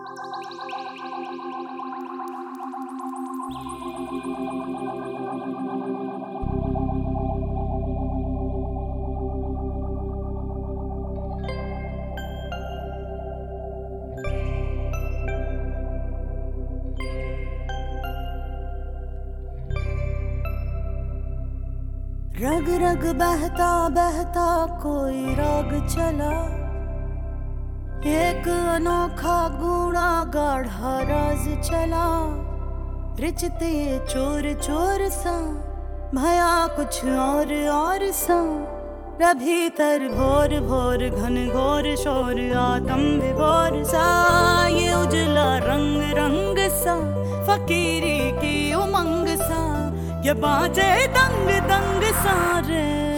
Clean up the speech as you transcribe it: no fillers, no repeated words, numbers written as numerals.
रग रग बहता बहता कोई राग चला, एक अनोखा गूढ़ा गाढ़ा राज चला। रिचते चोर चोर सा भया कुछ और सा, भीतर भोर भोर घन घोर शोर आतम विभोर सा। ये उजला रंग रंग सा फकीरी की उमंग सा, ये बाजे दंग दंग सारे।